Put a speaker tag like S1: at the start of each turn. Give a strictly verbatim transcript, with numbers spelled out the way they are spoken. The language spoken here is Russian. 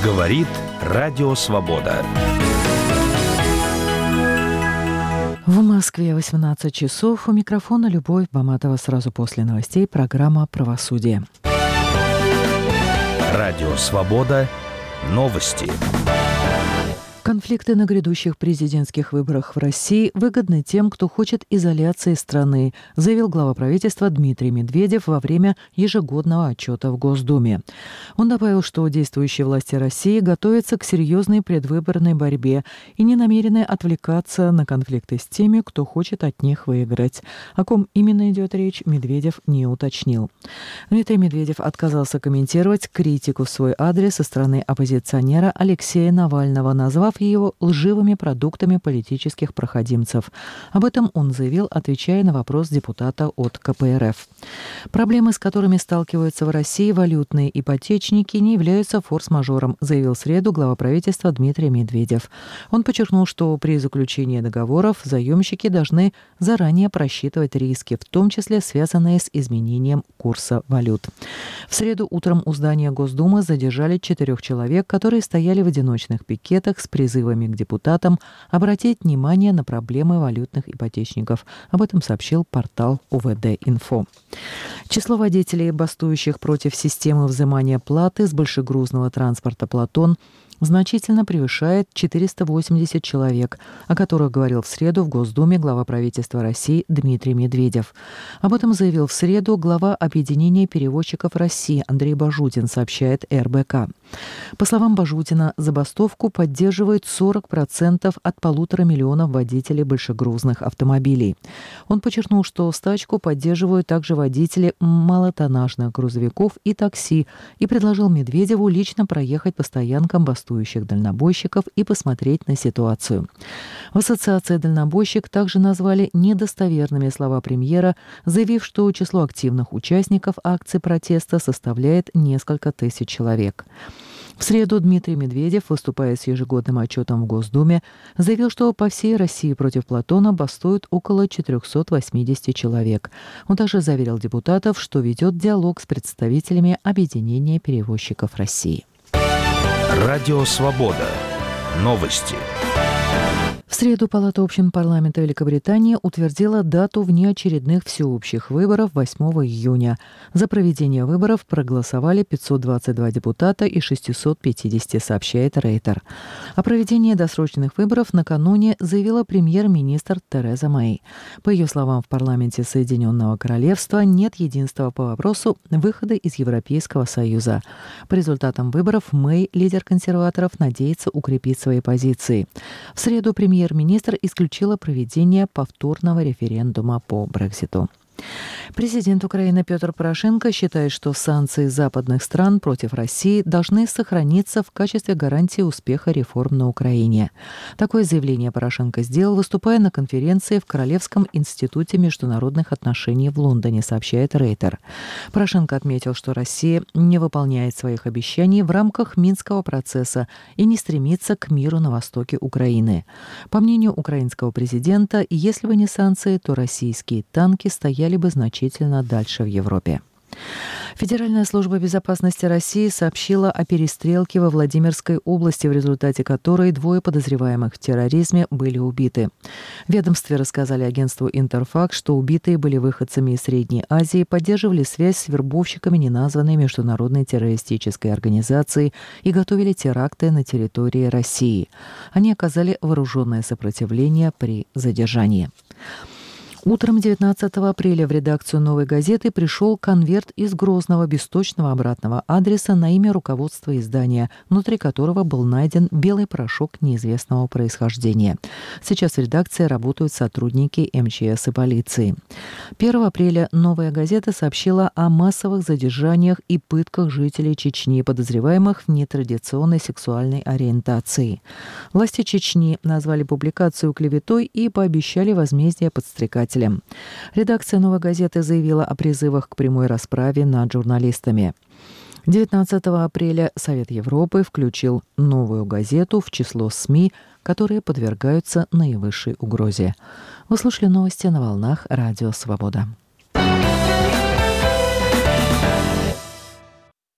S1: Говорит Радио Свобода.
S2: В Москве восемнадцать часов. У микрофона Любовь Баматова. Сразу после новостей программа «Правосудие».
S1: Радио Свобода. Новости.
S2: Конфликты на грядущих президентских выборах в России выгодны тем, кто хочет изоляции страны, заявил глава правительства Дмитрий Медведев во время ежегодного отчета в Госдуме. Он добавил, что действующие власти России готовятся к серьезной предвыборной борьбе и не намерены отвлекаться на конфликты с теми, кто хочет от них выиграть. О ком именно идет речь, Медведев не уточнил. Дмитрий Медведев отказался комментировать критику в свой адрес со стороны оппозиционера Алексея Навального, назвав его лживыми продуктами политических проходимцев. Об этом он заявил, отвечая на вопрос депутата от ка пэ эр эф. Проблемы, с которыми сталкиваются в России валютные ипотечники, не являются форс-мажором, заявил в среду глава правительства Дмитрий Медведев. Он подчеркнул, что при заключении договоров заемщики должны заранее просчитывать риски, в том числе связанные с изменением курса валют. В среду утром у здания Госдумы задержали четырех человек, которые стояли в одиночных пикетах с призывами к депутатам обратить внимание на проблемы валютных ипотечников. Об этом сообщил портал о вэ дэ-Инфо. Число водителей, бастующих против системы взимания платы с большегрузного транспорта «Платон», значительно превышает четыреста восемьдесят человек, о которых говорил в среду в Госдуме глава правительства России Дмитрий Медведев. Об этом заявил в среду глава Объединения перевозчиков России Андрей Бажутин, сообщает эр бэ ка. По словам Бажутина, забастовку поддерживает сорок процентов от полутора миллионов водителей большегрузных автомобилей. Он подчеркнул, что стачку поддерживают также водители малотоннажных грузовиков и такси, и предложил Медведеву лично проехать по стоянкам бастующих дальнобойщиков и посмотреть на ситуацию. В ассоциации «Дальнобойщик» также назвали недостоверными слова премьера, заявив, что число активных участников акции протеста составляет несколько тысяч человек. В среду Дмитрий Медведев, выступая с ежегодным отчетом в Госдуме, заявил, что по всей России против «Платона» бастуют около четыреста восемьдесят человек. Он также заверил депутатов, что ведет диалог с представителями Объединения перевозчиков России.
S1: Радио Свобода. Новости.
S2: В среду Палата общин парламента Великобритании утвердила дату внеочередных всеобщих выборов восьмого июня. За проведение выборов проголосовали пятьсот двадцать два депутата из шестисот пятидесяти, сообщает Рейтер. О проведении досрочных выборов накануне заявила премьер-министр Тереза Мэй. По ее словам, в парламенте Соединенного Королевства нет единства по вопросу выхода из Европейского Союза. По результатам выборов Мэй, лидер консерваторов, надеется укрепить свои позиции. В среду премьер Премьер-министр исключила проведение повторного референдума по Брекситу. Президент Украины Петр Порошенко считает, что санкции западных стран против России должны сохраниться в качестве гарантии успеха реформ на Украине. Такое заявление Порошенко сделал, выступая на конференции в Королевском институте международных отношений в Лондоне, сообщает Рейтер. Порошенко отметил, что Россия не выполняет своих обещаний в рамках Минского процесса и не стремится к миру на востоке Украины. По мнению украинского президента, если бы не санкции, то российские танки стояли бы значительно дальше в Европе. Федеральная служба безопасности России сообщила о перестрелке во Владимирской области, в результате которой двое подозреваемых в терроризме были убиты. В ведомстве рассказали агентству «Интерфакс», что убитые были выходцами из Средней Азии, поддерживали связь с вербовщиками неназванной международной террористической организации и готовили теракты на территории России. Они оказали вооруженное сопротивление при задержании. Утром девятнадцатого апреля в редакцию «Новой газеты» пришел конверт из Грозного без точного обратного адреса на имя руководства издания, внутри которого был найден белый порошок неизвестного происхождения. Сейчас в редакции работают сотрудники эм че эс и полиции. первого апреля «Новая газета» сообщила о массовых задержаниях и пытках жителей Чечни, подозреваемых в нетрадиционной сексуальной ориентации. Власти Чечни назвали публикацию клеветой и пообещали возмездие подстрекателям. Редакция «Новой газеты» заявила о призывах к прямой расправе над журналистами. девятнадцатого апреля Совет Европы включил «Новую газету» в число СМИ, которые подвергаются наивысшей угрозе. Вы слушали новости на волнах Радио Свобода.